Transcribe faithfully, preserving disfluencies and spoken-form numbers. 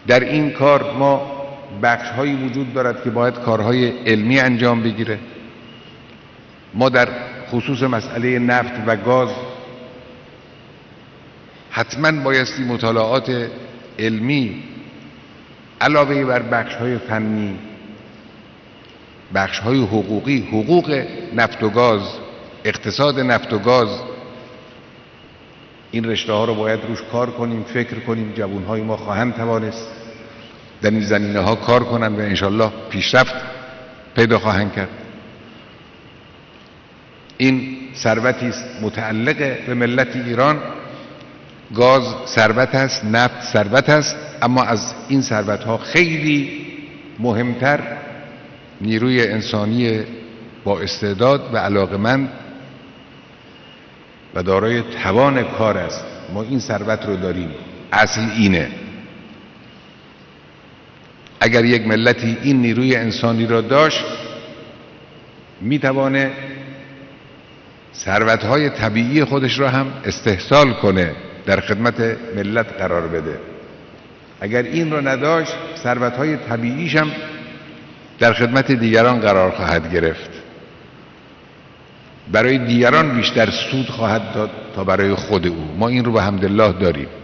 در این کار ما بخش هایی وجود دارد که باید کارهای علمی انجام بگیره. ما در خصوص مسئله نفت و گاز حتما بایستی مطالعات علمی علاوه بر بخش های فنی، بخش های حقوقی، حقوق نفت و گاز، اقتصاد نفت و گاز، این رشته ها رو باید روش کار کنیم، فکر کنیم. جوان های ما خواهند توانست در این زمینه ها کار کنند و انشالله پیشرفت پیدا خواهند کرد. این ثروتی است متعلق به ملت ایران. گاز ثروت است، نفت ثروت است، اما از این ثروت ها خیلی مهمتر نیروی انسانی با استعداد و علاقمند و دارای توان کار است. ما این ثروت رو داریم. اصل اینه، اگر یک ملتی این نیروی انسانی را داشت میتوانه ثروت‌های طبیعی خودش را هم استحصال کنه، در خدمت ملت قرار بده. اگر این را نداشت ثروت‌های طبیعیش هم در خدمت دیگران قرار خواهد گرفت، برای دیگران بیشتر سود خواهد داد تا برای خود او. ما این رو به حمدالله داریم.